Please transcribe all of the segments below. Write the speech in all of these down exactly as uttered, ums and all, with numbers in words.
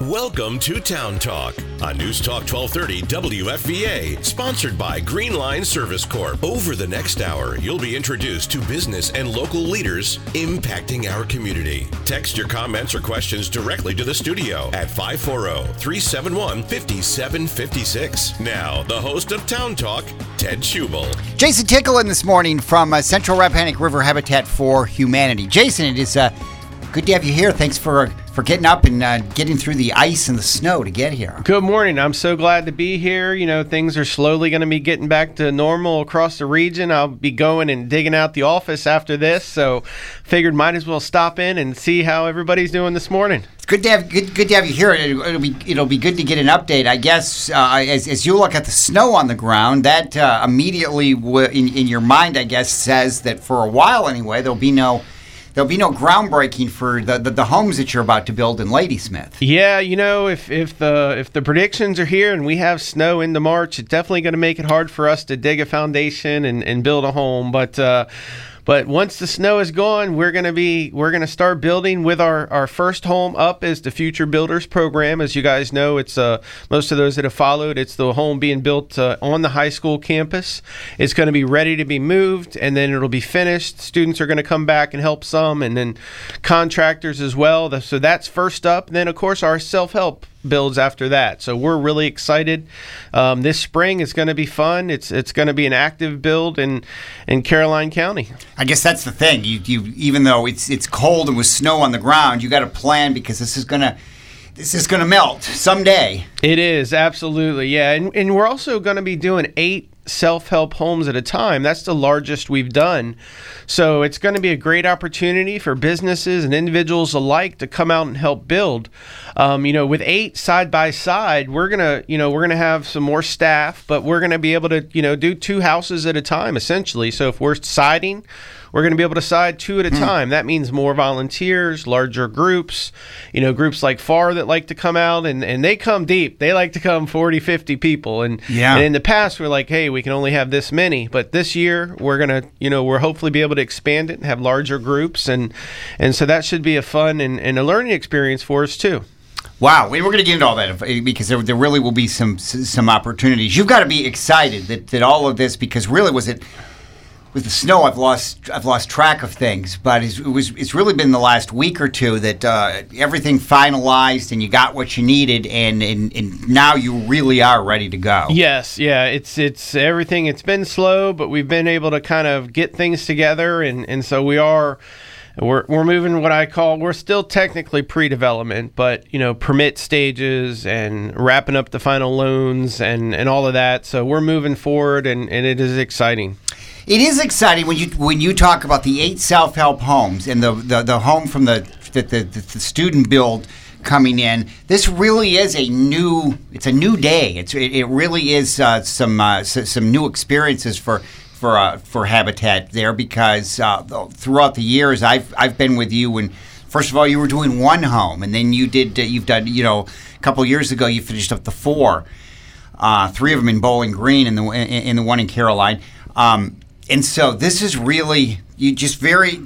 Welcome to Town Talk on News Talk twelve thirty W F V A, sponsored by Green Line Service Corp. Over the next hour, you'll be introduced to business and local leaders impacting our community. Text your comments or questions directly to the studio at five four zero, three seven one, five seven five six. Now, the host of Town Talk, Ted Schubel. Jason Tickle in this morning from uh, Central Rappahannock River Habitat for Humanity. Jason, it is uh, good to have you here. Thanks for for getting up and uh, getting through the ice and the snow to get here. Good morning. I'm so glad to be here. You know, things are slowly going to be getting back to normal across the region. I'll be going and digging out the office after this, so figured might as well stop in and see how everybody's doing this morning. It's good to have good good to have you here. It'll, it'll be it'll be good to get an update. I guess uh, as as you look at the snow on the ground, that uh, immediately w- in in your mind, I guess, says that for a while anyway, there'll be no. There'll be no groundbreaking for the, the, the homes that you're about to build in Ladysmith. Yeah, you know, if if the if the predictions are here and we have snow into March, it's definitely going to make it hard for us to dig a foundation and, and build a home. But uh, but once the snow is gone, we're going to be we're going to start building with our, our first home up is the Future Builders program. As you guys know, it's uh, most of those that have followed, it's the home being built uh, on the high school campus. It's going to be ready to be moved, and then it'll be finished. Students are going to come back and help some, and then contractors as well. So that's first up. And then, of course, our self-help builds after that. So we're really excited. Um, this spring is going to be fun. It's it's going to be an active build in in Caroline County. I guess that's the thing. You you even though it's it's cold and with snow on the ground, you got to plan because this is gonna this is gonna melt someday. It is, absolutely, yeah. And and we're also going to be doing eight self-help homes at a time. That's the largest we've done. So it's going to be a great opportunity for businesses and individuals alike to come out and help build. Um, you know, with eight side by side, we're going to, you know, we're going to have some more staff, but we're going to be able to, you know, do two houses at a time, essentially. So if we're siding, we're going to be able to side two at a hmm. time. That means more volunteers, larger groups, you know, groups like F A R that like to come out, and, and they come deep. They like to come forty, fifty people. And, yeah. and in the past, we're like, hey, we can only have this many. But this year, we're going to, you know, we're hopefully be able to expand it and have larger groups. And, and so that should be a fun and, and a learning experience for us, too. Wow, we're going to get into all that because there, there really will be some some opportunities. You've got to be excited that, that all of this, because really was it... With the snow, I've lost I've lost track of things, but it's, it was it's really been the last week or two that uh, everything finalized and you got what you needed, and, and, and now you really are ready to go. Yes, yeah, it's it's everything. It's been slow, but we've been able to kind of get things together, and, and so we are. We're we're moving what I call, we're still technically pre-development, but, you know, permit stages and wrapping up the final loans and, and all of that. So we're moving forward, and, and it is exciting. It is exciting when you when you talk about the eight self-help homes and the, the, the home from the the, the the student build coming in. This really is a new it's a new day. It's it, it really is uh, some uh, some new experiences for for uh, for Habitat there, because uh, throughout the years I've I've been with you, and first of all you were doing one home, and then you did uh, you've done you know a couple of years ago you finished up the four, uh, three of them in Bowling Green and the in, in the one in Caroline. Um, And so this is really, you just very,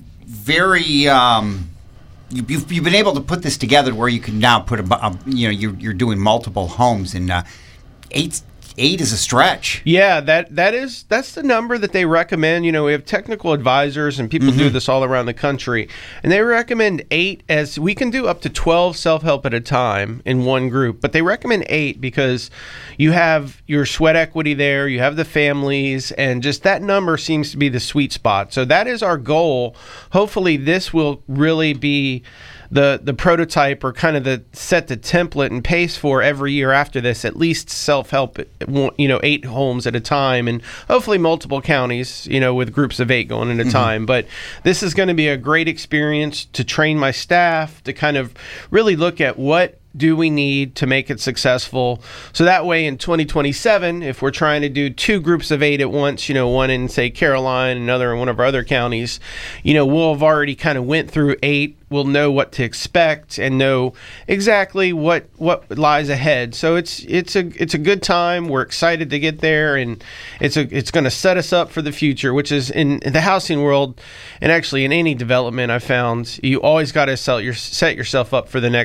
very, um, you, you've, you've been able to put this together where you can now put a, a you know, you're, you're doing multiple homes, and uh, eight, eight is a stretch. Yeah, that that is, that's the number that they recommend. You know, we have technical advisors and people mm-hmm. do this all around the country, and they recommend eight, as we can do up to twelve self-help at a time in one group, but they recommend eight because you have your sweat equity there, you have the families, and just that number seems to be the sweet spot. So that is our goal. Hopefully this will really be the the prototype, or kind of the set the template and pace for every year after this, at least self-help, you know, eight homes at a time, and hopefully multiple counties, you know, with groups of eight going at a mm-hmm. time. But this is going to be a great experience to train my staff, to kind of really look at what do we need to make it successful. So that way in twenty twenty-seven, if we're trying to do two groups of eight at once, you know, one in, say, Caroline, another in one of our other counties, you know, we'll have already kind of went through eight. We'll know what to expect and know exactly what, what lies ahead. So it's it's a it's a good time. We're excited to get there, and it's a it's going to set us up for the future, which is in, in the housing world, and actually in any development, I found you always got to sell your set yourself up for the next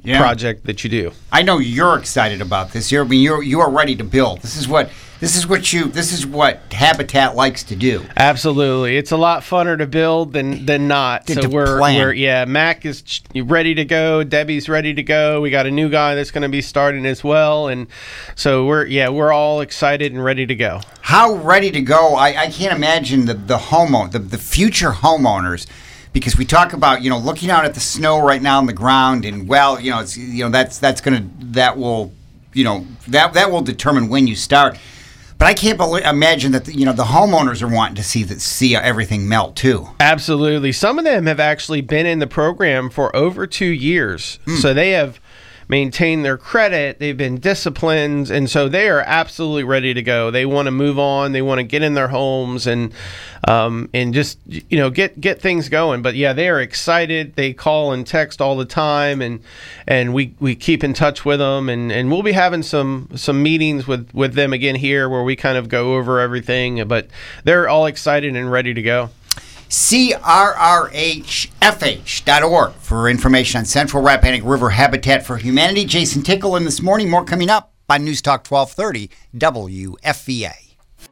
yeah. project that you do. I know you're excited about this. You're, I mean, you're you are ready to build. This is what this is what you this is what Habitat likes to do. Absolutely, it's a lot funner to build than than not. To, so to we're, plan. we're yeah. Mac is ch- ready to go. Debbie's ready to go. We got a new guy that's going to be starting as well, and so we're yeah we're all excited and ready to go. How ready to go? I, I can't imagine the the homeowner the, the future homeowners. Because we talk about, you know, looking out at the snow right now on the ground, and well, you know, it's you know that's that's gonna that will, you know, that that will determine when you start. But I can't believe, imagine that the, you know the homeowners are wanting to see that see everything melt too. Absolutely, some of them have actually been in the program for over two years, mm. so they have maintained their credit, they've been disciplined, and so they are absolutely ready to go. They want to move on, they want to get in their homes and um, and just you know get get things going. But yeah, they are excited. They call and text all the time, and and we, we keep in touch with them, and, and we'll be having some some meetings with, with them again here where we kind of go over everything. But they're all excited and ready to go. C R R H F H dot org for information on Central Rappahannock River Habitat for Humanity. Jason Tickle in this morning. More coming up on News Talk twelve thirty W F V A.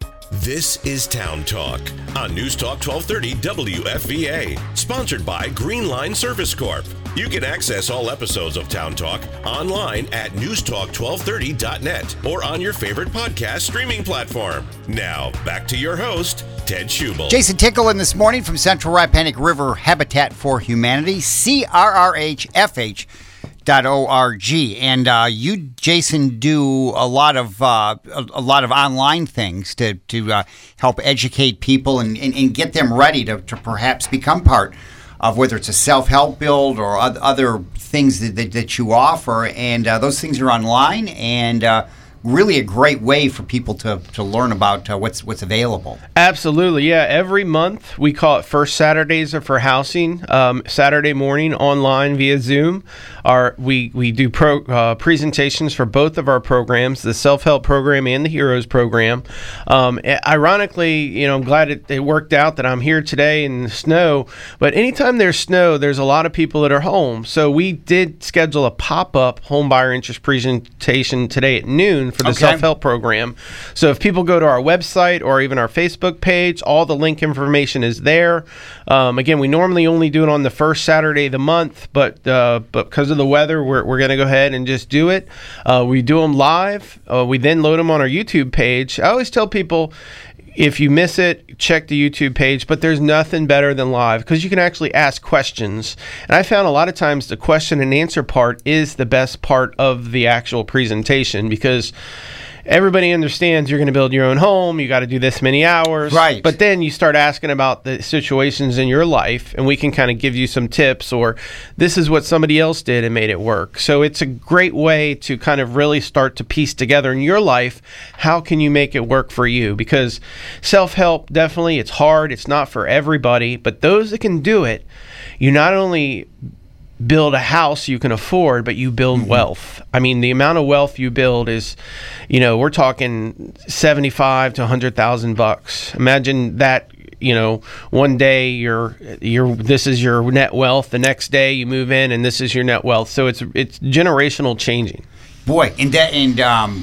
This is Town Talk on News Talk twelve thirty W F V A, sponsored by Green Line Service Corp. You can access all episodes of Town Talk online at news talk twelve thirty dot net or on your favorite podcast streaming platform. Now, back to your host, Ted Schubel. Jason Tickle in this morning from Central Rappahannock River Habitat for Humanity, C R R H F H dot org. And uh, you, Jason, do a lot of uh, a, a lot of online things to to uh, help educate people and, and, and get them ready to, to perhaps become part of whether it's a self-help build or other things that, that, that you offer. And uh, those things are online and uh, really a great way for people to, to learn about uh, what's what's available. Absolutely, yeah. Every month we call it First Saturdays are for Housing. Um, Saturday morning online via Zoom. Our we we do pro, uh, presentations for both of our programs, the Self-Help program and the Heroes program. Um, ironically, you know, I'm glad it, it worked out that I'm here today in the snow. But anytime there's snow, there's a lot of people that are home. So we did schedule a pop-up home buyer interest presentation today at noon for the okay. Self-Help program. So if people go to our website or even our Facebook page, all the link information is there. Um, again, we normally only do it on the first Saturday of the month, but uh, but because of the weather, we're, we're going to go ahead and just do it. Uh, we do them live. Uh, we then load them on our YouTube page. I always tell people, if you miss it, check the YouTube page, but there's nothing better than live because you can actually ask questions. And I found a lot of times the question and answer part is the best part of the actual presentation because everybody understands you're going to build your own home. You got to do this many hours. Right. But then you start asking about the situations in your life, and we can kind of give you some tips, or this is what somebody else did and made it work. So it's a great way to kind of really start to piece together in your life, how can you make it work for you? Because self-help, definitely, it's hard. It's not for everybody. But those that can do it, you not only build a house you can afford, but you build mm-hmm. wealth. I mean, the amount of wealth you build is, you know, we're talking seventy-five to a hundred thousand bucks. Imagine that, you know, one day you're, you're, this is your net wealth. The next day you move in and this is your net wealth. So it's, it's generational changing. Boy. And that, and, um,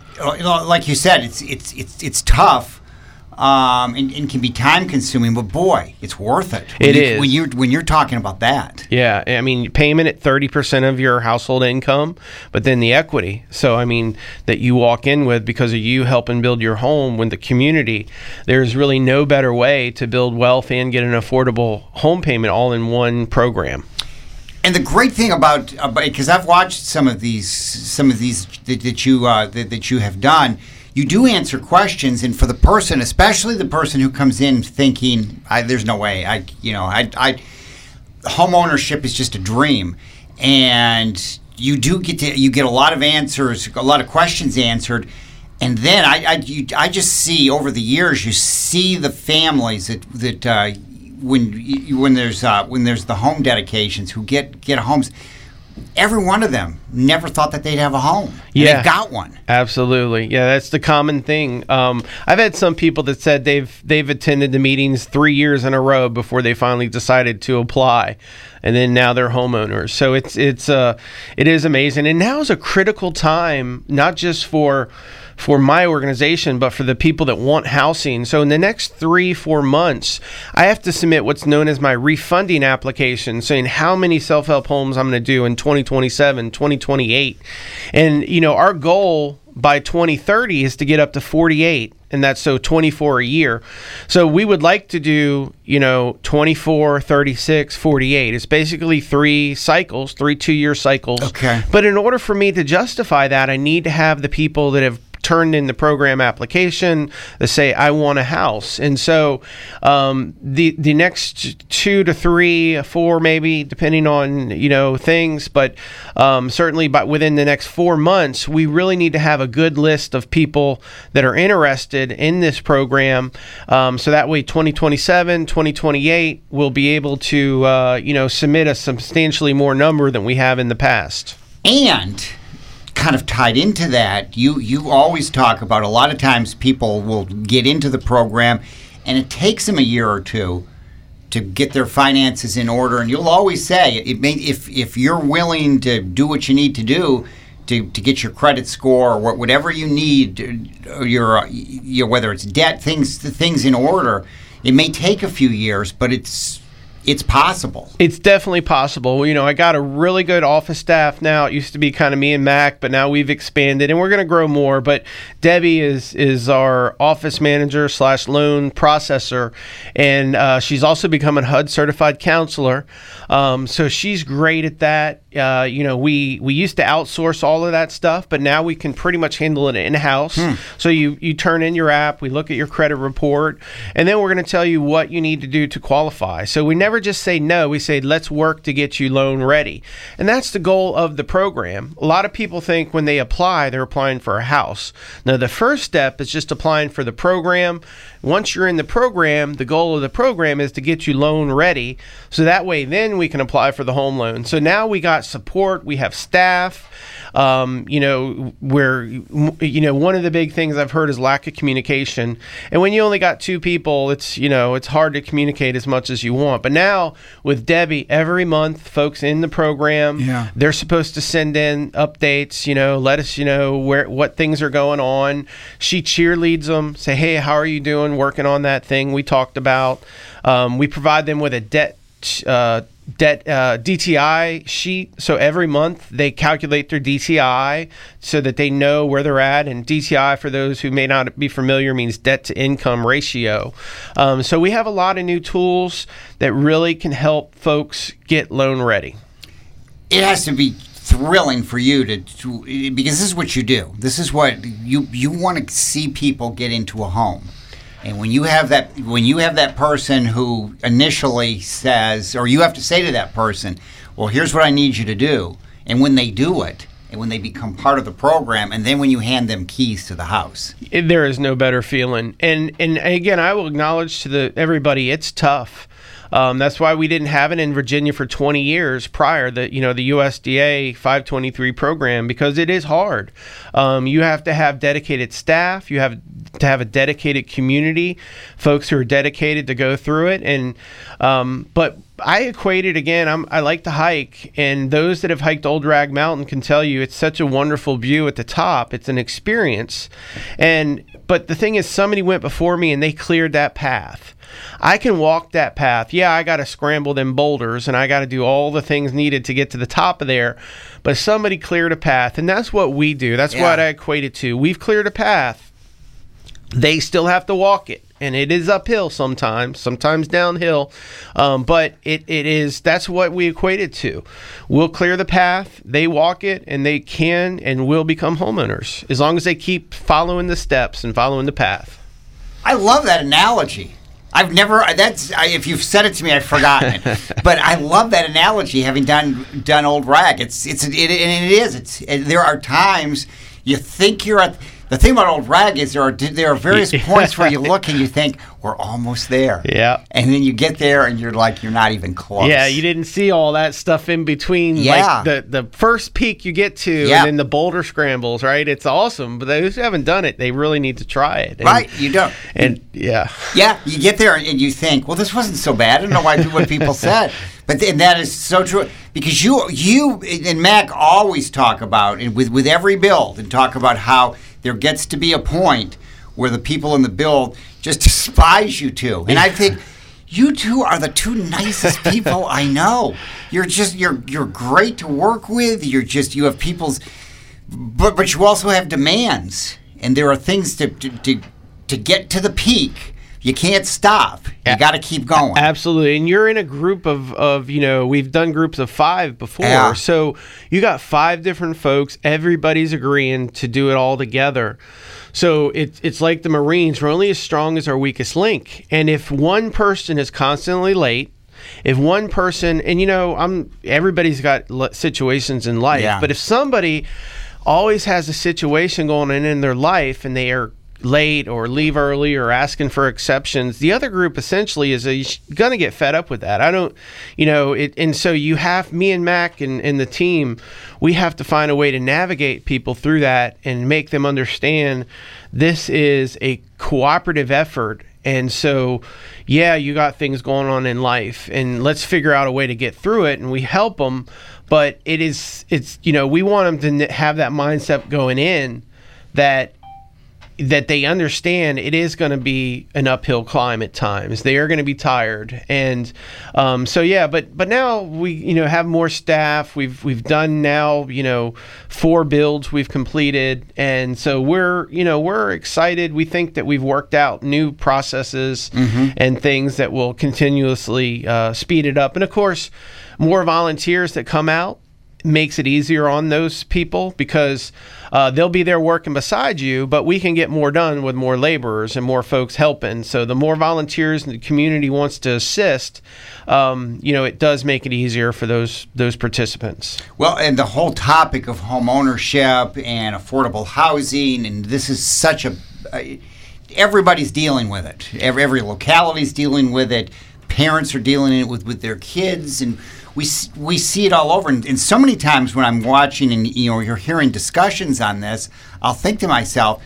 like you said, it's, it's, it's, it's tough. Um, and, and can be time consuming, but boy, it's worth it. When it you, is when you're when you're talking about that. Yeah, I mean, payment at thirty percent of your household income, but then the equity. So I mean, that you walk in with because of you helping build your home with the community. There's really no better way to build wealth and get an affordable home payment all in one program. And the great thing about, because I've watched some of these, some of these that, that you uh, that, that you have done. You do answer questions, and for the person, especially the person who comes in thinking, I, "There's no way," I, you know, I, I, home ownership is just a dream, and you do get to, you get a lot of answers, a lot of questions answered, and then I, I, you, I just see over the years, you see the families that that uh, when you, when there's uh, when there's the home dedications who get get homes. Every one of them never thought that they'd have a home. And yeah, they've got one. Absolutely. Yeah, that's the common thing. Um, I've had some people that said they've they've attended the meetings three years in a row before they finally decided to apply. and then now they're homeowners. So it's it's uh it is amazing, and now is a critical time, not just for for my organization, but for the people that want housing. So in the next three, four months, I have to submit what's known as my refunding application, saying how many self-help homes I'm going to do in twenty twenty-seven, twenty twenty-eight. And, you know, our goal by twenty thirty is to get up to forty-eight, and that's so twenty-four a year. So we would like to do, you know, twenty-four, thirty-six, forty-eight. It's basically three cycles, three two-year cycles. Okay. But in order for me to justify that, I need to have the people that have turned in the program application to say I want a house. And so um, the the next two to three, four maybe, depending on, you know, things, but um, certainly by within the next four months, we really need to have a good list of people that are interested in this program. Um, so that way twenty twenty-seven, twenty twenty-eight, we'll be able to, uh, you know, submit a substantially more number than we have in the past. And kind of tied into that, you you always talk about a lot of times people will get into the program and it takes them a year or two to get their finances in order, and you'll always say it may, if if you're willing to do what you need to do to, to get your credit score or whatever you need, or your, your whether it's debt, things things in order, it may take a few years, but it's It's possible. It's definitely possible. You know, I got a really good office staff now. It used to be kind of me and Mac, but now we've expanded and we're going to grow more. But Debbie is is our office manager slash loan processor, and uh, she's also become a H U D certified counselor. Um, so she's great at that. Uh, you know, we, we used to outsource all of that stuff, but now we can pretty much handle it in-house. Hmm. So you, you turn in your app, we look at your credit report, and then we're going to tell you what you need to do to qualify. So we never just say no, we say let's work to get you loan ready. And that's the goal of the program. A lot of people think when they apply, they're applying for a house. Now, the first step is just applying for the program. Once you're in the program, the goal of the program is to get you loan ready. So that way, then we can apply for the home loan. So now we got support, we have staff. Um, you know, where, you know, one of the big things I've heard is lack of communication. And when you only got two people, it's, you know, it's hard to communicate as much as you want. But now with Debbie, every month, folks in the program, yeah. they're supposed to send in updates, you know, let us, you know, where, what things are going on. She cheerleads them, say, hey, how are you doing working on that thing we talked about? Um, we provide them with a debt, uh, debt uh, D T I sheet. So every month they calculate their D T I so that they know where they're at. And D T I, for those who may not be familiar, means debt to income ratio. Um, so we have a lot of new tools that really can help folks get loan ready. It has to be thrilling for you to, to because this is what you do. This is what you you want to see people get into a home. And when you have that, when you have that person who initially says, or you have to say to that person, well, here's what I need you to do. And when they do it, and when they become part of the program, and then when you hand them keys to the house. There is no better feeling. And and again, I will acknowledge to the everybody, it's tough. Um, that's why we didn't have it in Virginia for twenty years prior, the you know the U S D A five twenty-three program, because it is hard. Um, you have to have dedicated staff. You have to have a dedicated community, folks who are dedicated to go through it. And um, but I equate it again. I'm, I like to hike, and those that have hiked Old Rag Mountain can tell you it's such a wonderful view at the top. It's an experience. And but the thing is, somebody went before me and they cleared that path. I can walk that path. Yeah, I got to scramble them boulders and I got to do all the things needed to get to the top of there. But somebody cleared a path, and that's what we do. That's yeah. what I equate it to. We've cleared a path. They still have to walk it. And it is uphill sometimes, sometimes downhill, um, but it, it is, that's what we equate it to. We'll clear the path, they walk it, and they can and will become homeowners, as long as they keep following the steps and following the path. I love that analogy. I've never, that's, I, if you've said it to me, I've forgotten it. But I love that analogy, having done done Old Rag. It's, it's, it, and it is, it's, it, there are times you think you're at, the thing about Old Rag is there are there are various points where you look and you think, we're almost there. Yeah. And then you get there and you're like, you're not even close. Yeah, you didn't see all that stuff in between. Yeah. Like the, the first peak you get to, yeah. and then the boulder scrambles, right? It's awesome. But those who haven't done it, they really need to try it. And, right, you don't. And yeah. Yeah, you get there and you think, well, this wasn't so bad. I don't know why what people said. But and that is so true because you you and Mac always talk about and with with every build and talk about how there gets to be a point where the people in the build just despise you two. And I think you two are the two nicest people I know. You're just you're you're great to work with. You're just you have people's, but but you also have demands, and there are things to to to, to get to the peak. You can't stop. You got to keep going. Absolutely. And you're in a group of, of, you know, we've done groups of five before. Yeah. So you got five different folks. Everybody's agreeing to do it all together. So it, it's like the Marines. We're only as strong as our weakest link. And if one person is constantly late, if one person, and, you know, I'm everybody's got situations in life. Yeah. But if somebody always has a situation going on in their life and they are late or leave early or asking for exceptions, the other group essentially is going to get fed up with that. I don't, you know, it, and so you have me and Mac and, and the team, we have to find a way to navigate people through that and make them understand this is a cooperative effort. And so, yeah, you got things going on in life and let's figure out a way to get through it, and we help them. But it is, it's, you know, we want them to have that mindset going in that that they understand it is going to be an uphill climb at times. They are going to be tired. And um, so, yeah, but but now we, you know, have more staff. We've we've done now, you know, four builds we've completed. And so we're, you know, we're excited. We think that we've worked out new processes mm-hmm. and things that will continuously uh, speed it up. And, of course, more volunteers that come out makes it easier on those people because uh, they'll be there working beside you, but we can get more done with more laborers and more folks helping. So the more volunteers the community wants to assist, um, you know, it does make it easier for those those participants. Well, and the whole topic of home ownership and affordable housing, and this is such a, uh, everybody's dealing with it. Every, every locality's dealing with it. Parents are dealing with with their kids, and we we see it all over. And, and so many times when I'm watching and you know you're hearing discussions on this, I'll think to myself,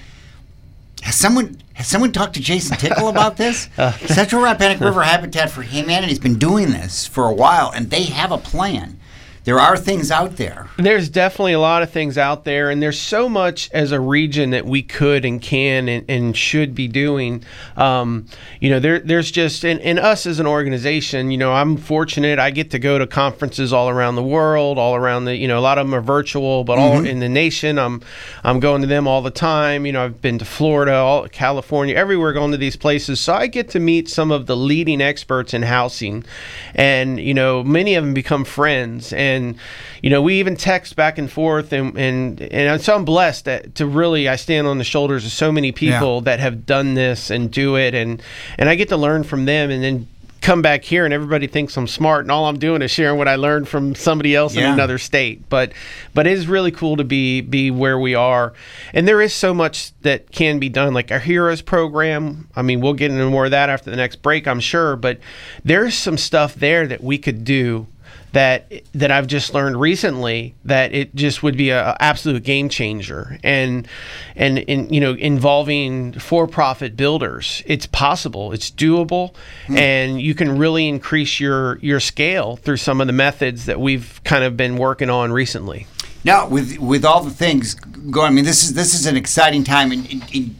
has someone has someone talked to Jason Tickle about this? Central Rappahannock River Habitat for Humanity has been doing this for a while, and they have a plan. There are things out there. There's definitely a lot of things out there, and there's so much as a region that we could and can and, and should be doing. Um, you know, there, there's just, and, and us as an organization, you know, I'm fortunate. I get to go to conferences all around the world, all around the, you know, a lot of them are virtual, but mm-hmm. all in the nation. I'm, I'm going to them all the time. You know, I've been to Florida, all California, everywhere going to these places. So I get to meet some of the leading experts in housing, and, you know, many of them become friends. And And, you know, we even text back and forth, and, and, and so I'm blessed that to really, I stand on the shoulders of so many people yeah. that have done this and do it. And, and I get to learn from them and then come back here and everybody thinks I'm smart and all I'm doing is sharing what I learned from somebody else yeah. in another state. But, but it is really cool to be, be where we are. And there is so much that can be done, like our Heroes program. I mean, we'll get into more of that after the next break, I'm sure, but there's some stuff there that we could do that that I've just learned recently that it just would be a, a absolute game changer. And and in you know involving for-profit builders, it's possible, it's doable, mm. and you can really increase your your scale through some of the methods that we've kind of been working on recently. Now, with with all the things going, I mean, this is this is an exciting time, and, and, and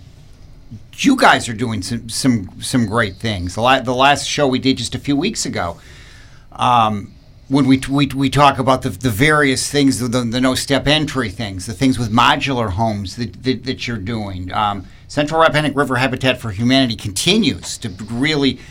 you guys are doing some some some great things. The, la- the last show we did just a few weeks ago. Um, When we we we talk about the the various things, the, the, the no-step entry things, the things with modular homes that that, that you're doing, um, Central Rappahannock River Habitat for Humanity continues to really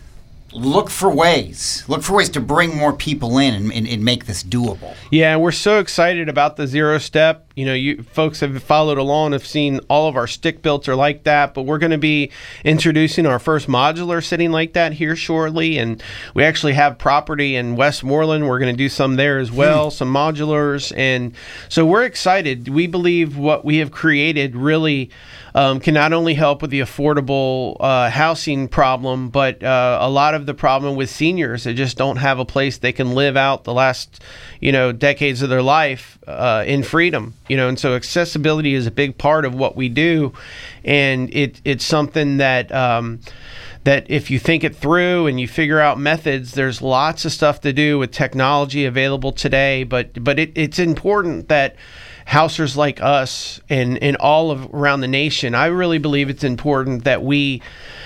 look for ways, look for ways to bring more people in and, and, and make this doable. Yeah, we're so excited about the Zero Step. You know, you folks have followed along, have seen all of our stick builds are like that, but we're going to be introducing our first modular sitting like that here shortly, and we actually have property in Westmoreland. We're going to do some there as well, hmm. some modulars, and so we're excited. We believe what we have created really um, can not only help with the affordable uh, housing problem, but uh, a lot of the problem with seniors that just don't have a place they can live out the last, you know, decades of their life uh, in freedom. You know, and so accessibility is a big part of what we do, and it it's something that um, that if you think it through and you figure out methods, there's lots of stuff to do with technology available today. But but it, it's important that housers like us and, and all of around the nation, I really believe it's important that we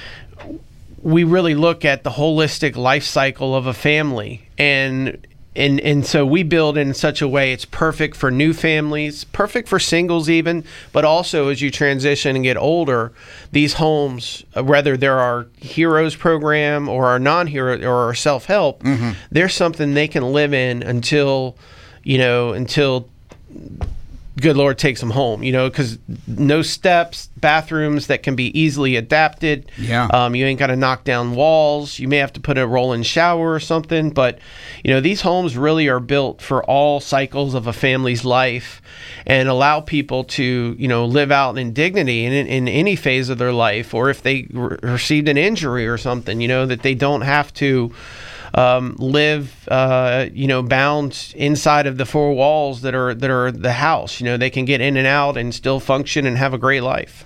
we really look at the holistic life cycle of a family. And And and so we build in such a way it's perfect for new families, perfect for singles even, but also as you transition and get older, these homes, whether they're our Heroes program or our non-hero or our self-help, mm-hmm. there's something they can live in until, you know, until good Lord takes them home, you know, because no steps, bathrooms that can be easily adapted. Yeah. Um, you ain't got to knock down walls. You may have to put a roll-in shower or something. But, you know, these homes really are built for all cycles of a family's life and allow people to, you know, live out in dignity in, in any phase of their life. Or if they re- received an injury or something, you know, that they don't have to Um, live, uh, you know, bound inside of the four walls that are that are the house. You know, they can get in and out and still function and have a great life.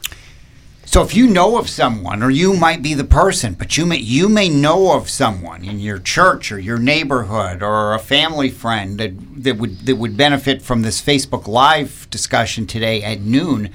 So if you know of someone, or you might be the person, but you may you may know of someone in your church or your neighborhood or a family friend that that would that would benefit from this Facebook Live discussion today at noon,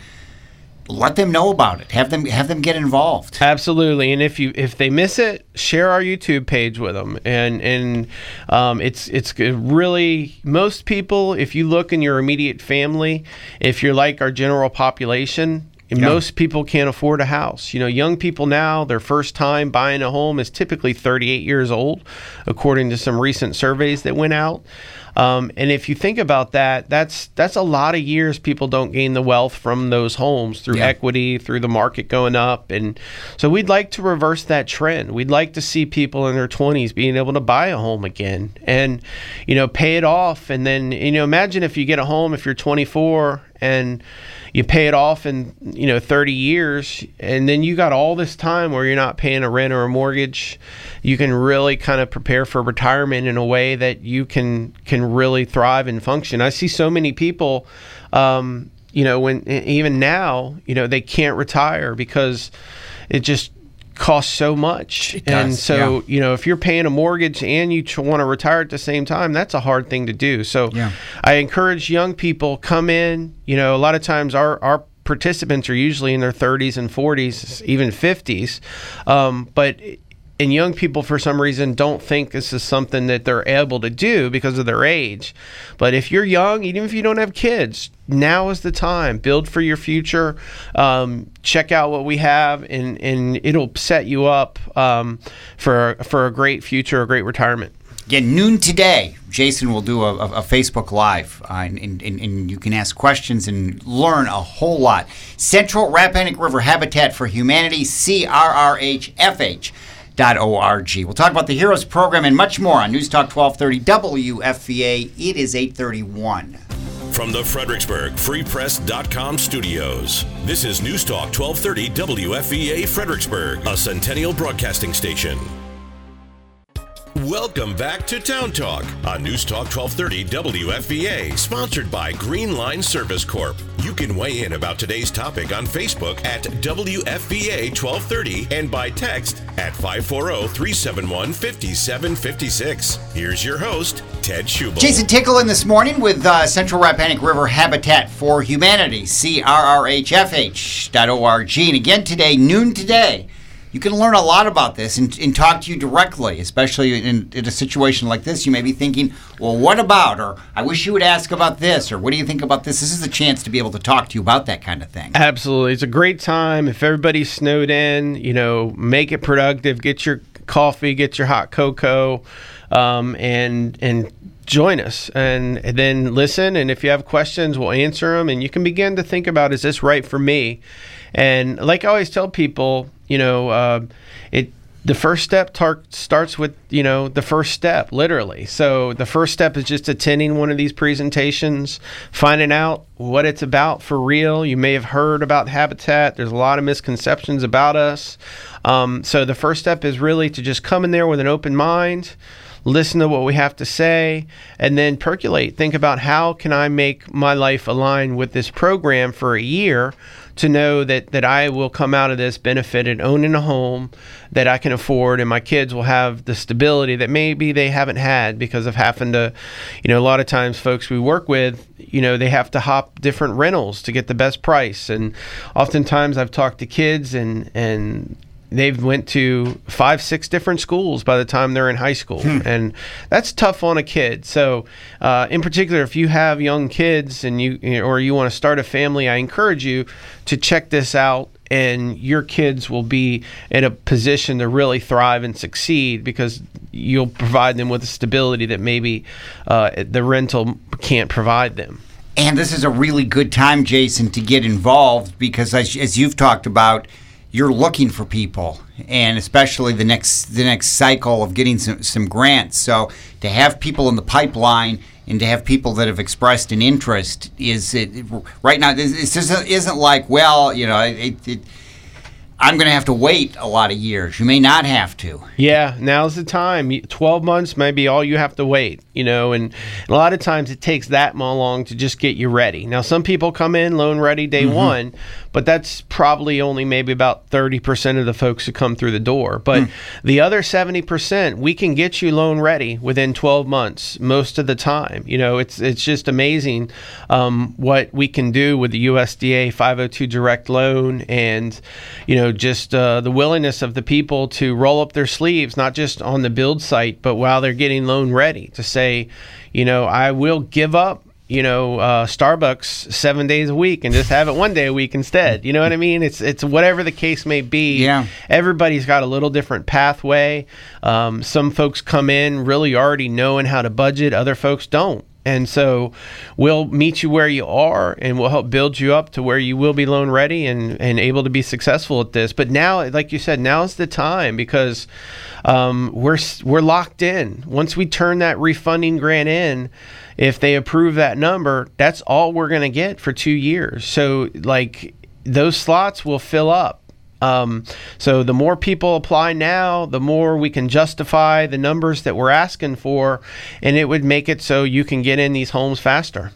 let them know about it. Have them have them get involved. Absolutely, and if you if they miss it, share our YouTube page with them. And and um, it's it's really, most people, if you look in your immediate family, if you're like our general population, yeah. most people can't afford a house. You know, young people now, their first time buying a home is typically thirty-eight years old, according to some recent surveys that went out. Um, and if you think about that, that's that's a lot of years people don't gain the wealth from those homes through yeah. equity, through the market going up. And so we'd like to reverse that trend. We'd like to see people in their twenties being able to buy a home again and, you know, pay it off. And then, you know, imagine if you get a home, if you're twenty-four and you pay it off in, you know, thirty years, and then you got all this time where you're not paying a rent or a mortgage. You can really kind of prepare for retirement in a way that you can can really thrive and function. I see so many people, um, you know, when even now, you know, they can't retire because it just costs so much. It does, and so, yeah. you know, if you're paying a mortgage and you want to retire at the same time, that's a hard thing to do. So yeah. I encourage young people, come in. You know, a lot of times our, our participants are usually in their thirties and forties, even fifties. Um, but And young people, for some reason, don't think this is something that they're able to do because of their age. But if you're young, even if you don't have kids, now is the time. Build for your future. Um, check out what we have, and, and it'll set you up um, for, for a great future, a great retirement. Again, noon today, Jason will do a, a Facebook Live, uh, and, and, and you can ask questions and learn a whole lot. Central Rappahannock River Habitat for Humanity, C R R H F H. Dot org. We'll talk about the Heroes program and much more on News Talk twelve thirty W F V A. It is eight thirty-one. From the Fredericksburg Free Press dot com studios, this is News Talk twelve thirty W F V A Fredericksburg, a Centennial Broadcasting station. Welcome back to Town Talk on News Talk twelve thirty W F V A, sponsored by Green Line Service Corp. You can weigh in about today's topic on Facebook at W F V A twelve thirty and by text at five four zero, three seven one, five seven five six. Here's your host, Ted Schubel. Jason Tickle in this morning with uh, Central Rappahannock River Habitat for Humanity, C R R H F H dot org. And again today, noon today, you can learn a lot about this and, and talk to you directly, especially in, in a situation like this. You may be thinking, well, what about? Or I wish you would ask about this. Or what do you think about this? This is a chance to be able to talk to you about that kind of thing. Absolutely. It's a great time. If everybody's snowed in, you know, make it productive. Get your coffee, get your hot cocoa, um, and and join us. And, and then listen. And if you have questions, we'll answer them. And you can begin to think about, is this right for me? And like I always tell people, you know, uh, it the first step tar- starts with, you know, the first step, literally. So the first step is just attending one of these presentations, finding out what it's about for real. You may have heard about Habitat. There's a lot of misconceptions about us. Um, so the first step is really to just come in there with an open mind, listen to what we have to say, and then percolate. Think about how can I make my life align with this program for a year to know that, that I will come out of this benefited owning a home that I can afford, and my kids will have the stability that maybe they haven't had because of having to, you know, a lot of times folks we work with, you know, they have to hop different rentals to get the best price. And oftentimes I've talked to kids and, and they've went to five, six different schools by the time they're in high school. Hmm. And that's tough on a kid. So uh, in particular, if you have young kids and you, or you want to start a family, I encourage you to check this out, and your kids will be in a position to really thrive and succeed because you'll provide them with the stability that maybe uh, the rental can't provide them. And this is a really good time, Jason, to get involved because as, as you've talked about, you're looking for people, and especially the next the next cycle of getting some, some grants. So to have people in the pipeline and to have people that have expressed an interest is it, right now. This isn't, isn't like, well, you know, it, it, I'm going to have to wait a lot of years. You may not have to. Yeah, now's the time. twelve months may be all you have to wait, you know, and a lot of times it takes that long to just get you ready. Now, some people come in loan ready day mm-hmm. one, but that's probably only maybe about thirty percent of the folks who come through the door. But mm. the other seventy percent, we can get you loan ready within twelve months most of the time. You know, it's it's just amazing um, what we can do with the U S D A five oh two direct loan, and, you know, just uh, the willingness of the people to roll up their sleeves, not just on the build site, but while they're getting loan ready, to say, you know, I will give up, you know, uh, Starbucks seven days a week and just have it one day a week instead. You know what I mean? It's it's whatever the case may be. Yeah. Everybody's got a little different pathway. Um, some folks come in really already knowing how to budget. Other folks don't. And so we'll meet you where you are, and we'll help build you up to where you will be loan ready and, and able to be successful at this. But now, like you said, now's the time because um, we're we're locked in. Once we turn that refunding grant in, if they approve that number, that's all we're going to get for two years. So, like, those slots will fill up. Um, so the more people apply now, the more we can justify the numbers that we're asking for, and it would make it so you can get in these homes faster.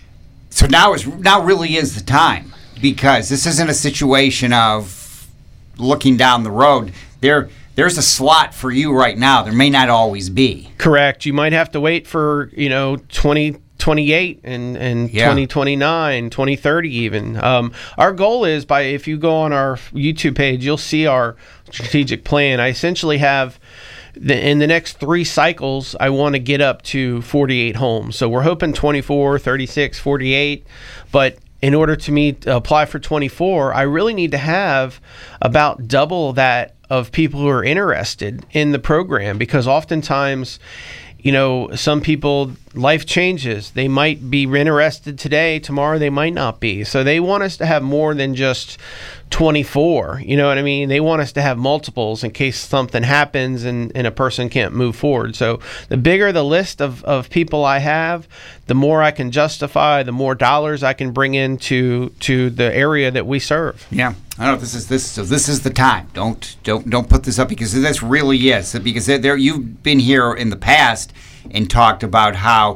So now is now really is the time, because this isn't a situation of looking down the road. There, there's a slot for you right now. There may not always be. Correct. You might have to wait for, you know, twenty twenty-eight and, and yeah. twenty twenty-nine, twenty thirty even. Um, our goal is, by if you go on our YouTube page, you'll see our strategic plan. I essentially have, the, in the next three cycles, I want to get up to forty-eight homes. So we're hoping twenty-four, thirty-six, forty-eight, but in order to meet, uh, apply for twenty-four, I really need to have about double that of people who are interested in the program, because oftentimes, you know, some people, life changes. They might be interested today, tomorrow they might not be. So they want us to have more than just twenty-four. You know what I mean? They want us to have multiples in case something happens and, and a person can't move forward. So the bigger the list of, of people I have, the more I can justify, the more dollars I can bring into to the area that we serve. Yeah. I don't know. This is this. So this is the time. Don't don't don't put this up, because this really is, because there you've been here in the past and talked about how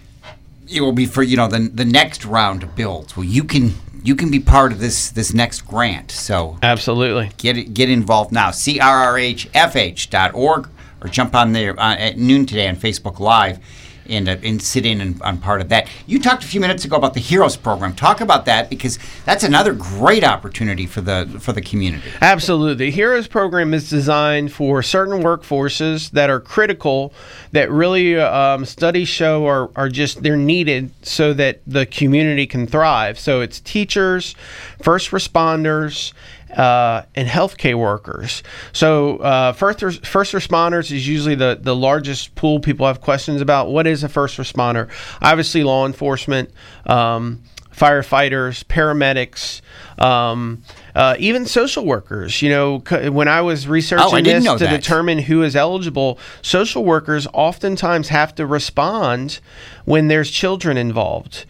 it will be for, you know, the the next round of builds. Well, you can you can be part of this this next grant. So absolutely get it, get involved now. C R R H F H dot org, or jump on there uh, at noon today on Facebook Live. And, uh, and sit in and, on part of that. You talked a few minutes ago about the HEROES program. Talk about that, because that's another great opportunity for the for the community. Absolutely. The HEROES program is designed for certain workforces that are critical, that really um, studies show are, are just, they're needed so that the community can thrive. So it's teachers, first responders, Uh, and healthcare workers. So uh, first first responders is usually the, the largest pool people have questions about. What is a first responder? Obviously, law enforcement, um, firefighters, paramedics, um, uh, even social workers. You know, c- when I was researching oh, I didn't this know to that. determine who is eligible, social workers oftentimes have to respond when there's children involved.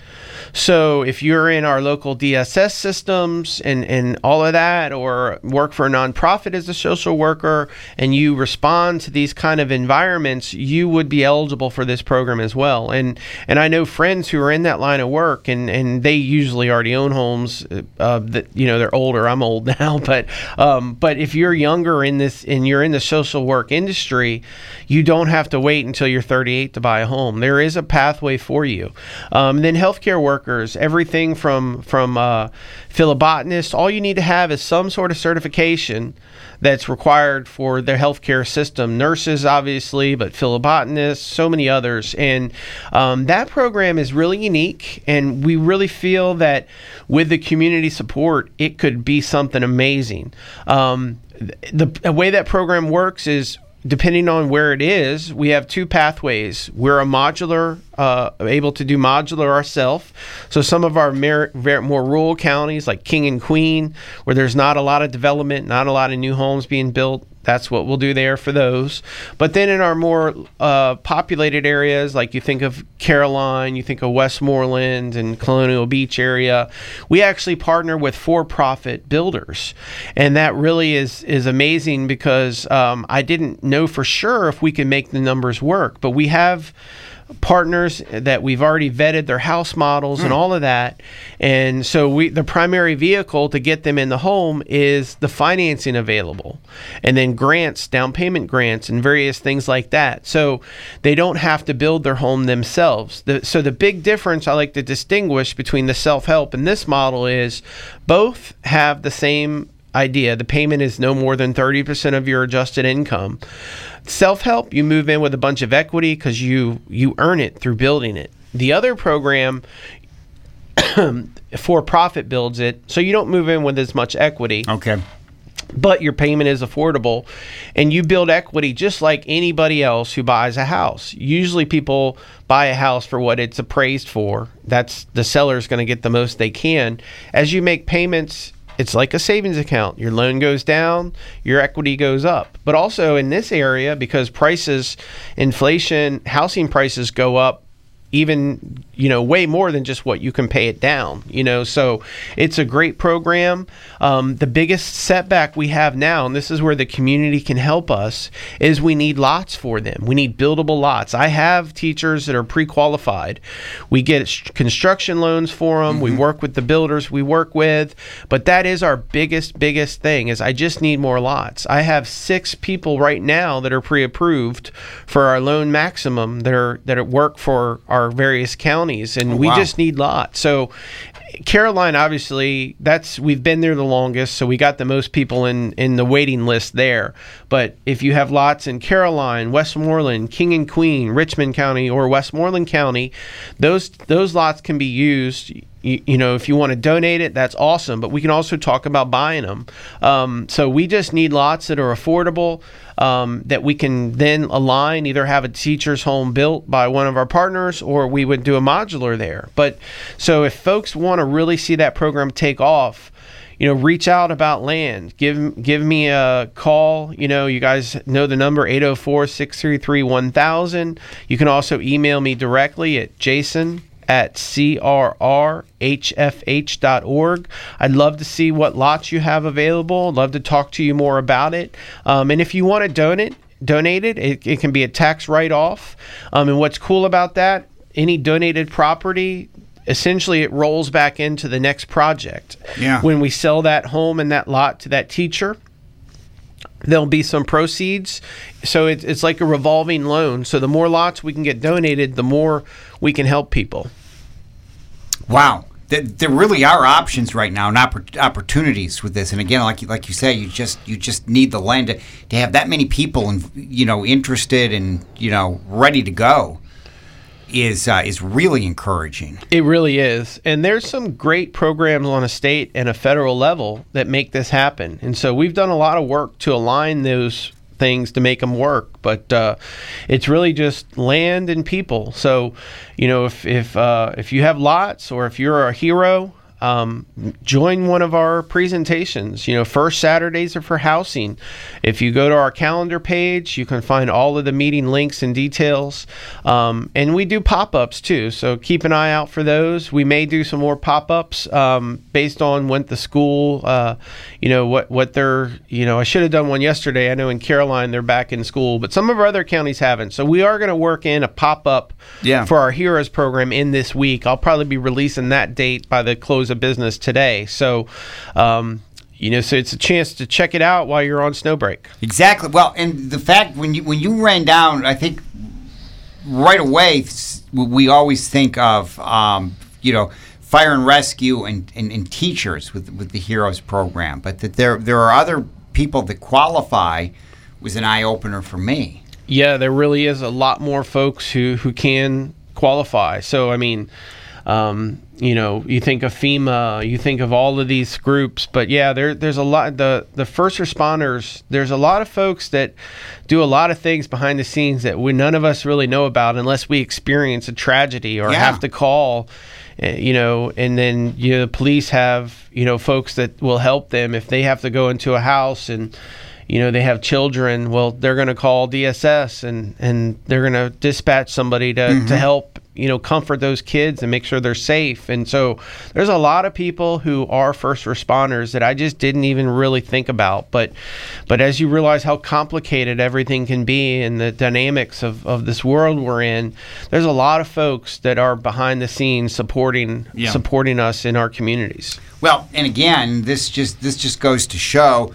So if you're in our local D S S systems and, and all of that, or work for a nonprofit as a social worker, and you respond to these kind of environments, you would be eligible for this program as well. And and I know friends who are in that line of work, and, and they usually already own homes. Uh, that you know they're older. I'm old now, but um, but if you're younger in this and you're in the social work industry, you don't have to wait until you're thirty-eight to buy a home. There is a pathway for you. Um, then healthcare workers, everything from from uh, phlebotomist, all you need to have is some sort of certification that's required for their healthcare system. Nurses, obviously, but phlebotomists, so many others. And um, that program is really unique, and we really feel that with the community support, it could be something amazing. Um, the, the way that program works is, depending on where it is, we have two pathways. We're a modular, uh, able to do modular ourselves. So some of our mer- ver- more rural counties, like King and Queen, where there's not a lot of development, not a lot of new homes being built, that's what we'll do there for those. But then in our more uh, populated areas, like you think of Caroline, you think of Westmoreland and Colonial Beach area, we actually partner with for-profit builders. And that really is is amazing, because um, I didn't know for sure if we could make the numbers work. But we have partners that we've already vetted their house models mm. and all of that. And so we the primary vehicle to get them in the home is the financing available, and then grants, down payment grants, and various things like that. So they don't have to build their home themselves. The, so the big difference I like to distinguish between the self-help and this model is both have the same idea. The payment is no more than thirty percent of your adjusted income. Self-help, you move in with a bunch of equity because you you earn it through building it. The other program, for-profit builds it, so you don't move in with as much equity. Okay. But your payment is affordable, and you build equity just like anybody else who buys a house. Usually people buy a house for what it's appraised for. That's the seller's going to get the most they can. As you make payments, it's like a savings account. Your loan goes down, your equity goes up. But also in this area, because prices, inflation, housing prices go up even, you know, way more than just what you can pay it down, you know, so it's a great program. Um, the biggest setback we have now, and this is where the community can help us, is we need lots for them. We need buildable lots. I have teachers that are pre-qualified. We get construction loans for them. Mm-hmm. We work with the builders we work with, but that is our biggest, biggest thing is I just need more lots. I have six people right now that are pre-approved for our loan maximum that are, that work for our our various counties, and oh, we wow. just need lots. So Caroline, obviously, that's we've been there the longest, so we got the most people in in the waiting list there. But if you have lots in Caroline, Westmoreland, King and Queen, Richmond County, or Westmoreland County, those those lots can be used. You, you know, if you want to donate it, that's awesome. But we can also talk about buying them. Um, so we just need lots that are affordable, um, that we can then align, either have a teacher's home built by one of our partners, or we would do a modular there. But so if folks want to really see that program take off, you know, reach out about land. Give give me a call. You know, you guys know the number, eight oh four, six three three, one thousand. You can also email me directly at Jason at C R R H F H dot org. I'd love to see what lots you have available. I'd love to talk to you more about it. Um, and if you want to donate, donate it, it, it can be a tax write-off. Um, and what's cool about that, any donated property, essentially it rolls back into the next project. Yeah. When we sell that home and that lot to that teacher, there'll be some proceeds. So it's, it's like a revolving loan. So the more lots we can get donated, the more we can help people. Wow. There really are options right now and opportunities with this. And again, like you, like you say, you just you just need the land to, to have that many people and you know interested and you know ready to go. is uh, is really encouraging. It really is. And there's some great programs on a state and a federal level that make this happen. And so we've done a lot of work to align those things to make them work. But uh, it's really just land and people. So, you know, if if uh, if you have lots or if you're a hero, um, join one of our presentations. You know, first Saturdays are for housing. If you go to our calendar page, you can find all of the meeting links and details. Um, and we do pop-ups too, so keep an eye out for those. We may do some more pop-ups um, based on what the school, uh, you know, what what they're, you know, I should have done one yesterday. I know in Caroline they're back in school, but some of our other counties haven't. So we are going to work in a pop-up Yeah. for our Heroes program in this week. I'll probably be releasing that date by the close of business today. So, um, you know, so it's a chance to check it out while you're on snow break. Exactly. Well, and the fact when you when you ran down, I think right away s- we always think of um, you know, fire and rescue and, and, and teachers with with the Heroes program, but that there there are other people that qualify was an eye opener for me. Yeah, there really is a lot more folks who who can qualify. So, I mean, um, you know, you think of FEMA, you think of all of these groups, but yeah, there there's a lot. The the first responders, there's a lot of folks that do a lot of things behind the scenes that we none of us really know about unless we experience a tragedy or Yeah. have to call. Uh, You know, and then you know, the police have, you know, folks that will help them if they have to go into a house and, you know, they have children. Well, they're going to call D S S and, and they're going to dispatch somebody to, Mm-hmm. to help, you know, comfort those kids and make sure they're safe. And so there's a lot of people who are first responders that I just didn't even really think about. But but as you realize how complicated everything can be and the dynamics of, of this world we're in, there's a lot of folks that are behind the scenes supporting Yeah. supporting us in our communities. Well, and again, this just this just goes to show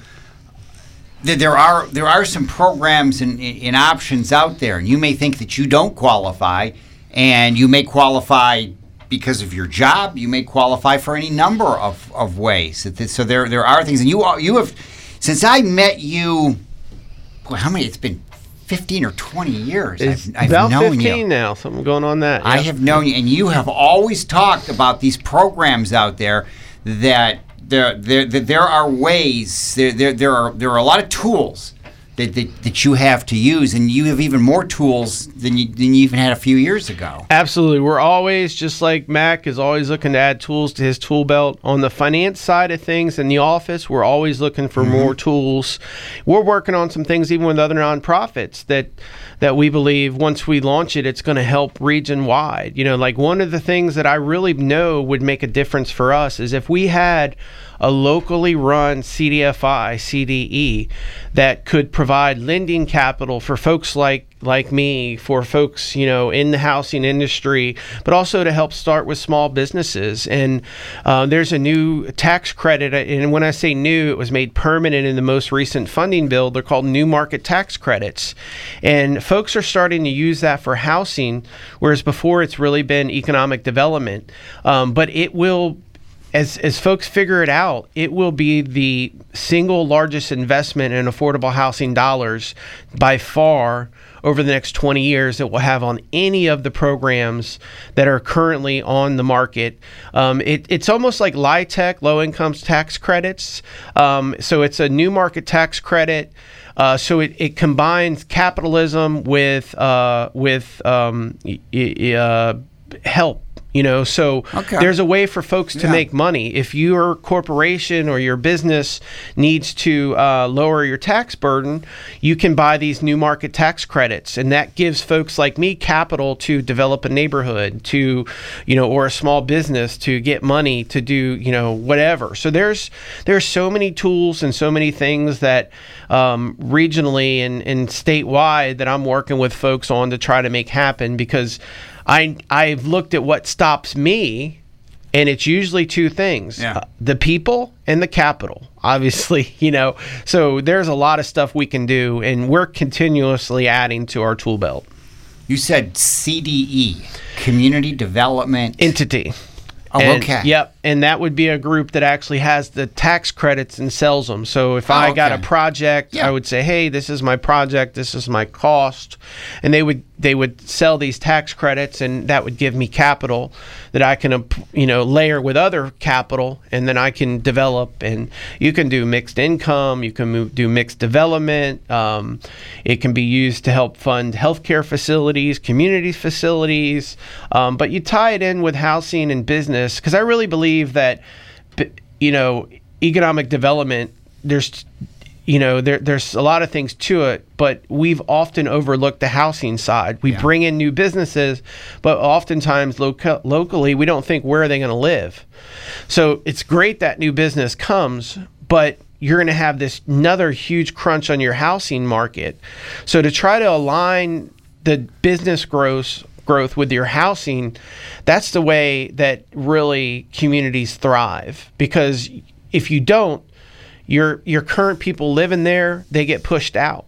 that there are there are some programs and, and options out there, and you may think that you don't qualify, and you may qualify because of your job. You may qualify for any number of, of ways. That this- So there there are things, and you are, you have since I met you. Boy, how many? It's been fifteen or twenty years. It's I've, I've about known fifteen you. now, something going on that. I yeah. have known you, and you have always talked about these programs out there that there there that there are ways there there there are there are a lot of tools that, that, that you have to use, and you have even more tools than you than you even had a few years ago. Absolutely. We're always, just like Mac is always looking to add tools to his tool belt. On the finance side of things in the office, we're always looking for more tools. We're working on some things even with other nonprofits that that we believe once we launch it, it's going to help region wide. You know, like one of the things that I really know would make a difference for us is if we had a locally run C D F I, C D E that could provide lending capital for folks like like me, for folks, you know, in the housing industry, but also to help start with small businesses. And uh, there's a new tax credit. And when I say new, it was made permanent in the most recent funding bill. They're called new market tax credits. And folks are starting to use that for housing, whereas before it's really been economic development. Um, but it will As as folks figure it out, it will be the single largest investment in affordable housing dollars by far over the next twenty years that we'll have on any of the programs that are currently on the market. Um, it, it's almost like LIHTC, low income tax credits. Um, so it's a new market tax credit. Uh, so it, it combines capitalism with uh, with um, y- y- uh, help. You know, so Okay. there's a way for folks to Yeah. make money. If your corporation or your business needs to uh, lower your tax burden, you can buy these new market tax credits, and that gives folks like me capital to develop a neighborhood, to, you know, or a small business to get money to do, you know, whatever. So there's there's so many tools and so many things that um, regionally and, and statewide that I'm working with folks on to try to make happen, because I, I've looked at what stops me, and it's usually two things. Yeah. Uh, the people and the capital, obviously, you know. So there's a lot of stuff we can do, and we're continuously adding to our tool belt. You said C D E, Community Development Entity. Oh, And- okay. Yep. And that would be a group that actually has the tax credits and sells them. So if Oh, I got a okay. project, Yeah. I would say, hey, this is my project, this is my cost. And they would they would sell these tax credits, and that would give me capital that I can, uh, you know, layer with other capital, and then I can develop. And you can do mixed income, you can move, do mixed development. Um, it can be used to help fund healthcare facilities, community facilities. Um, but you tie it in with housing and business, because I really believe believe that, you know, economic development, there's, you know, there, there's a lot of things to it, but we've often overlooked the housing side. We yeah. bring in new businesses, but oftentimes loca- locally, we don't think, where are they going to live? So it's great that new business comes, but you're going to have this another huge crunch on your housing market. So to try to align the business growth growth with your housing, that's the way that really communities thrive. Because if you don't, your your current people living there, they get pushed out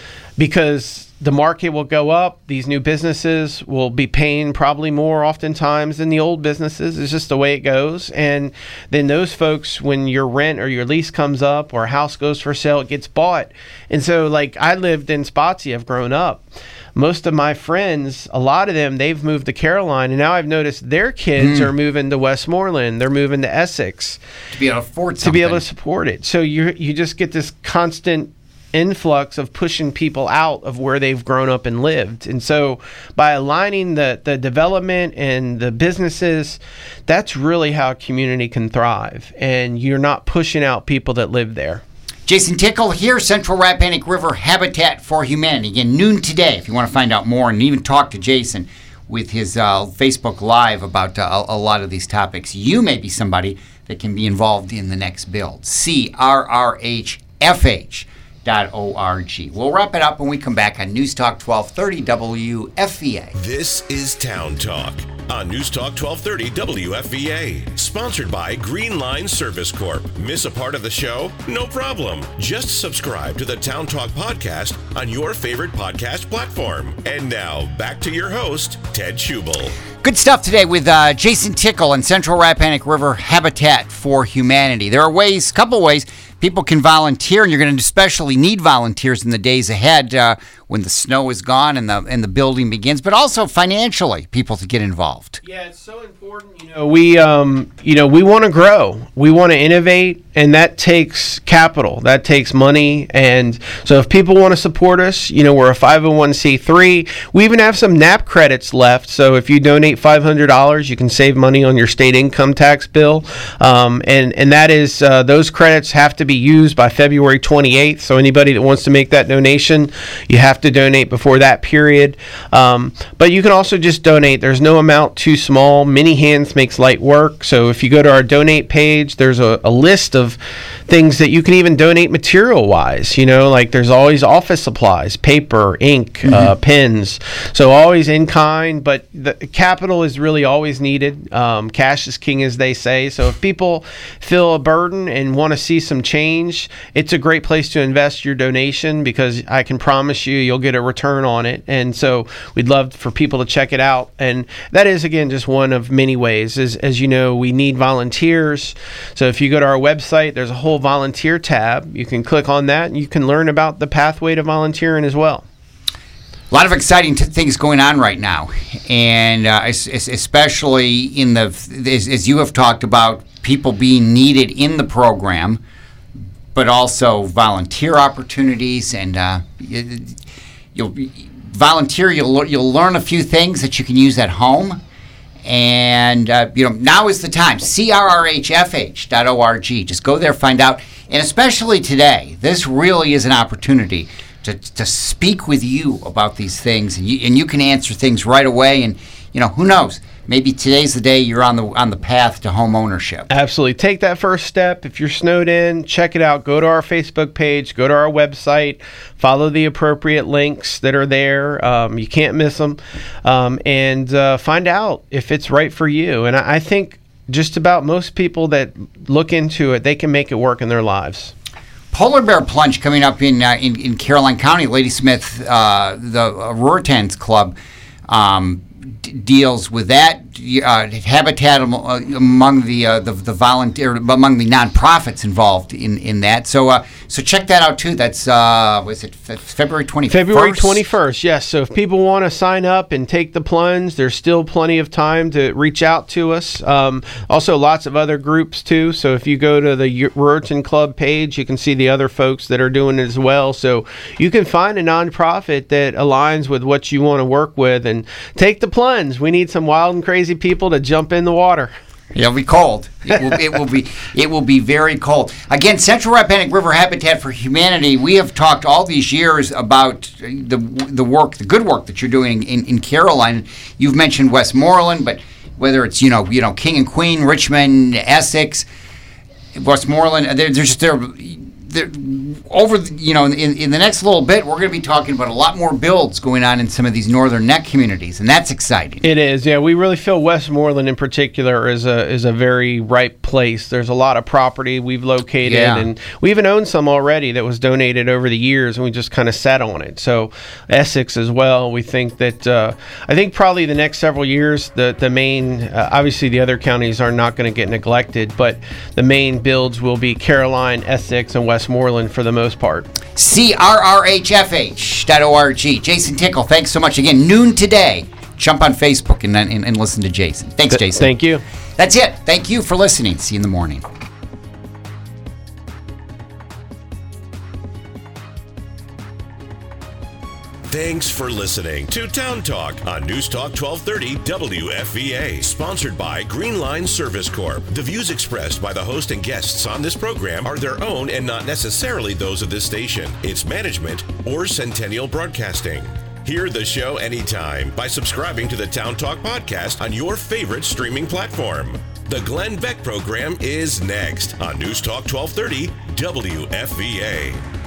because the market will go up. These new businesses will be paying probably more oftentimes than the old businesses. It's just the way it goes. And then those folks, when your rent or your lease comes up or a house goes for sale, it gets bought. And so, like, I lived in Spotsy. I've grown up. Most of my friends, a lot of them, they've moved to Caroline, and now I've noticed their kids mm. are moving to Westmoreland. They're moving to Essex to be able to afford something. To be able to support it. So you you just get this constant influx of pushing people out of where they've grown up and lived. And so by aligning the the development and the businesses, that's really how a community can thrive. And you're not pushing out people that live there. Jason Tickle here, Central Rappahannock River Habitat for Humanity. Again, noon today, if you want to find out more and even talk to Jason with his uh, Facebook Live about uh, a lot of these topics. You may be somebody that can be involved in the next build. C R R H F H dot org. We'll wrap it up when we come back on News Talk twelve thirty W F V A. This is Town Talk on News Talk twelve thirty W F V A. Sponsored by Green Line Service Corp. Miss a part of the show? No problem. Just subscribe to the Town Talk podcast on your favorite podcast platform. And now, back to your host, Ted Schubel. Good stuff today with uh, Jason Tickle and Central Rappahannock River Habitat for Humanity. There are ways, a couple ways, people can volunteer, and you're going to especially need volunteers in the days ahead uh, when the snow is gone and the and the building begins, but also financially, people to get involved. Yeah, it's so important. You know, we um, you know, we want to grow, we want to innovate, and that takes capital, that takes money. And so, if people want to support us, you know, we're a five oh one c three. We even have some N A P credits left. So if you donate five hundred dollars, you can save money on your state income tax bill, um, and and that is uh, those credits have to be used by February twenty-eighth. So anybody that wants to make that donation, you have to donate before that period. Um, but you can also just donate. There's no amount too small. Many hands makes light work. So if you go to our donate page, there's a, a list of things that you can even donate material wise. You know, like there's always office supplies, paper, ink, mm-hmm. uh, pens. So always in kind, but the capital is really always needed. Um, cash is king, as they say. So if people feel a burden and want to see some change, it's a great place to invest your donation, because I can promise you, you'll get a return on it. And so we'd love for people to check it out. And that is, again, just one of many ways. As, as you know, we need volunteers. So if you go to our website, there's a whole volunteer tab. You can click on that and you can learn about the pathway to volunteering as well. A lot of exciting t- things going on right now, and uh, es- especially in the, as, as you have talked about, people being needed in the program, but also volunteer opportunities, and uh, you, you'll volunteer. You'll you'll learn a few things that you can use at home, and uh, you know, now is the time. C R R H F H dot org. Just go there, find out, and especially today, this really is an opportunity to to speak with you about these things, and you and you can answer things right away. And you know, who knows? Maybe today's the day you're on the on the path to home ownership. Absolutely. Take that first step. If you're snowed in, check it out. Go to our Facebook page. Go to our website. Follow the appropriate links that are there. Um, you can't miss them. Um, and uh, find out if it's right for you. And I, I think just about most people that look into it, they can make it work in their lives. Polar Bear Plunge coming up in uh, in, in Caroline County. Ladysmith, uh, the uh, Ruritan's Club, um, d- deals with that. Uh, habitat among the uh, the, the volunteer among the nonprofits involved in, in that. So uh, so check that out too. That's uh, was it fe- February twenty-first? February twenty-first. Yes. So if people want to sign up and take the plunge, there's still plenty of time to reach out to us. Um, also, lots of other groups too. So if you go to the Ruritan Club page, you can see the other folks that are doing it as well. So you can find a nonprofit that aligns with what you want to work with and take the plunge. We need some wild and crazy people to jump in the water. It'll be cold. It will, it will be. It will be very cold. Again, Central Rappahannock River Habitat for Humanity. We have talked all these years about the the work, the good work that you're doing in, in Caroline. You've mentioned Westmoreland, but whether it's you know you know King and Queen, Richmond, Essex, Westmoreland, they're, they're just they're. There, over the, you know in, in the next little bit we're going to be talking about a lot more builds going on in some of these northern neck communities, and that's exciting. It is. Yeah, we really feel Westmoreland in particular is a is a very ripe place. There's a lot of property we've located, yeah. and we even own some already that was donated over the years, and we just kind of sat on it. So Essex as well, we think that uh, I think probably the next several years the the main uh, obviously the other counties are not going to get neglected, but the main builds will be Caroline, Essex, and Westmoreland for the most part. C R R H F H dot org. Jason Tickle, thanks so much. Again, noon today. Jump on Facebook and, and, and listen to Jason. Thanks, Th- Jason. Thank you. That's it. Thank you for listening. See you in the morning. Thanks for listening to Town Talk on News Talk twelve thirty W F V A, sponsored by Green Line Service Corp. The views expressed by the host and guests on this program are their own and not necessarily those of this station, its management, or Centennial Broadcasting. Hear the show anytime by subscribing to the Town Talk podcast on your favorite streaming platform. The Glenn Beck program is next on News Talk twelve thirty W F V A.